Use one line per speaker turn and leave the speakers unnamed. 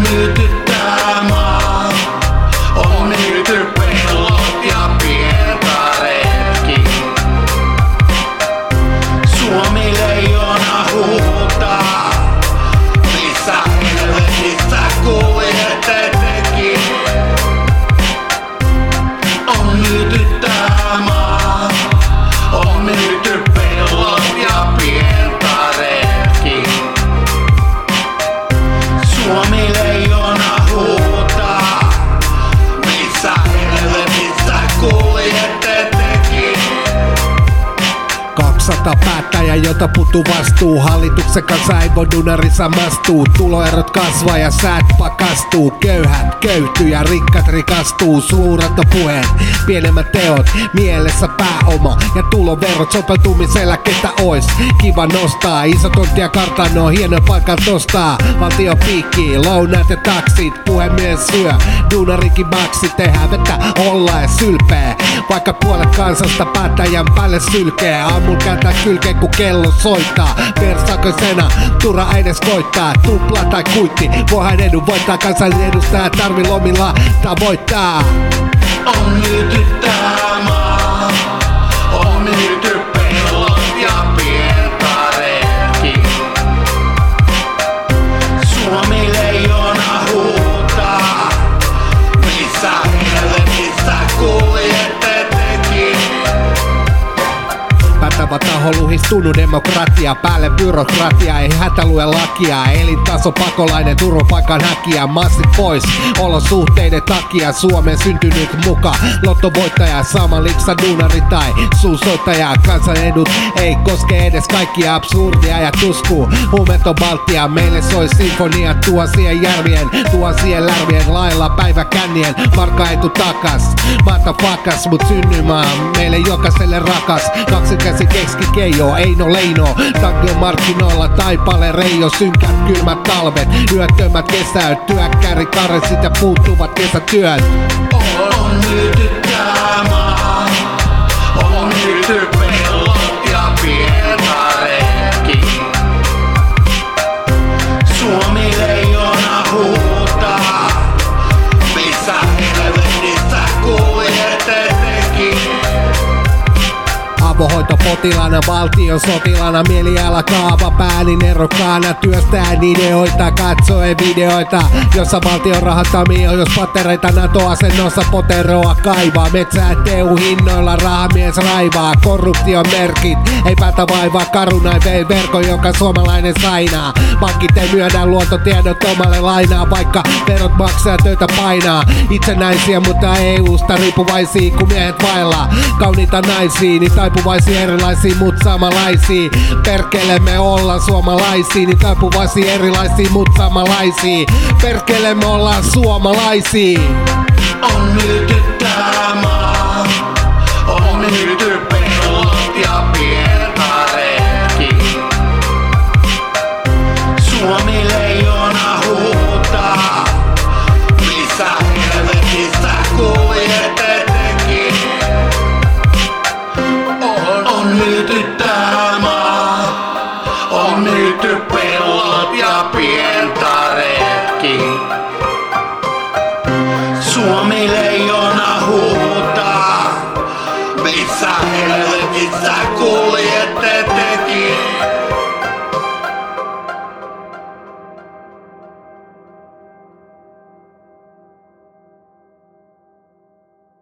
myyty tää maa, on myyty pellot ja pientareetkin. Suomi leijona huutaa, missä helvetissä kuljette tekin. On myyty tää maa, on myyty pellot ja pientareetkin. Suomi leijona huutaa, missä helvetissä kuljette tekin.
200 päättäjä, jota puuttuu vastuu. Hallituksen kanssa ei voi dunarissa mastuu. Tuloerot kasvaa ja säät pakastuu. Köyhät köyhtyy ja rikkat rikastuu. Suurat on puheet, pienemmät teot. Mielessä pääoma ja tuloverot sopeutumisella ketä ois kiva nostaa. Iso tonttia kartano, hieno paikka nostaa. Valtio piikkii, lounaat ja taksit. Puhemies syö, duunarikin maksi. Tehdään vettä olla ja sylpeä. Vaikka puolet kansasta päättäjän päälle sylkee. Aamulla kääntää kylkeen kun kello soittaa. Persakosena, turha edes koittaa. Tupla tai kuitti, voihan edun voittaa. Kansanedustaja tarvi lomilla tavoittaa.
On myyty tää maa, on myyty pellot ja pientareetkin. Suomi leijona huutaa, missä helvetissä kuljette tekin.
Pätävä taho luhistunut demokratia, päälle byrokratia, ei hätä lue lakia. Elintaso pakolainen, turvapaikanhakija, massit pois olosuhteiden takia. Suomeen syntynyt muka, lottovoittaja, sama liksa duunari tai suusoittaja. Kansanedut ei koske edes kaikkia, absurdia ja tuskuu. Huumeet on Baltia, meille soi sinfonia tuhansien järvien, tuhansien lärvien lailla päiväkännien. Markka etu takas, maata fakas, mut synnymaa meille jokaiselle rakas. Kaksi käsi keski keijo, Eino Leino. Tango markkinoilla taipale reijo, synkät kylmät talvet, yöttömät kesäyt, työkkäri karresit ja puuttuvat kesätyöt.
On myyty tää maa, on myyty pellot ja pientareetkin. Suomi leijona huutaa, missä helvetissä kuljette tekin.
Avohoitopotilaana, valtion sotilana, mieliala kaava pääni nerokkaana. Työstään ideoita, katsoen videoita, jossa valtion rahoittamia, jos pattereita NATO-asennossa poteroa kaivaa. Metsää hinnoilla rahamies raivaa, korruption merkit, ei päätä vaivaa. Karunai vei verkon, jonka suomalainen sainaa. Pankit ei myönnä luottotiedot omalle lainaa, vaikka verot maksaa töitä painaa. Itsenäisiä, mutta EUsta riippuvaisia, kun miehet vailla kauniita naisia, niin taipuvaisia erilaisia, mut samanlaisia. Perkele me ollaan suomalaisia, niin taipuvaisia erilaisia, mut samanlaisia. Perkele me ollaan suomalaisia.
On myyty tää maa, on myyty pellot ja pientareetkin. Suomi leijona huutaa, missä helvetissä kuljette tekin. On myyty tää maa, on myyty pellot ja pientareetkin. Suomi leijona huutaa, missä helvetissä kuljette.